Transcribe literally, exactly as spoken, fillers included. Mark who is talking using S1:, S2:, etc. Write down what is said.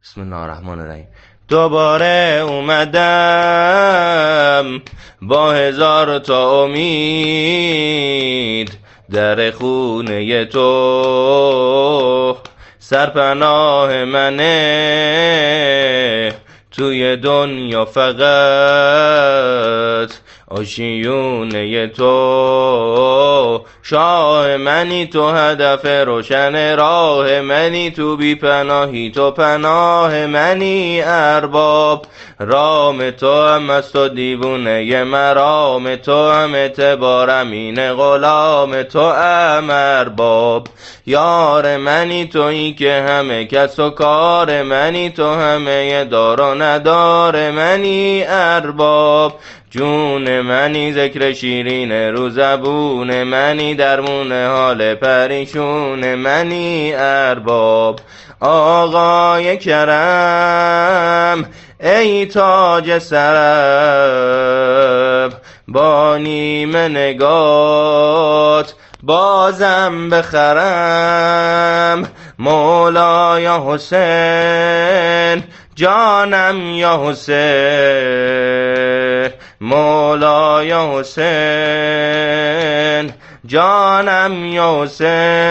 S1: بسم الله الرحمن الرحیم. دوباره اومدم با هزار تا امید در خونه تو، سرپناه منه توی دنیا فقط آشیونه تو. شاه منی تو هدف روشن راه منی، تو بی پناهی تو پناه منی. ارباب رام تو هم است و دیوونه مرام تو هم، اعتبارم اینه غلام تو هم. ارباب یار منی تویی که همه کس و کار منی، تو همه دار و ندار منی. ارباب جون منی ذکر شیرین رو زبون منی، درمون حال پریشون منی. ارباب آقای کرم ای تاج سرم، با نیمه نگات بازم بخرم. مولا یا حسین جانم یا حسین، مولا یا حسین جانم یا حسین.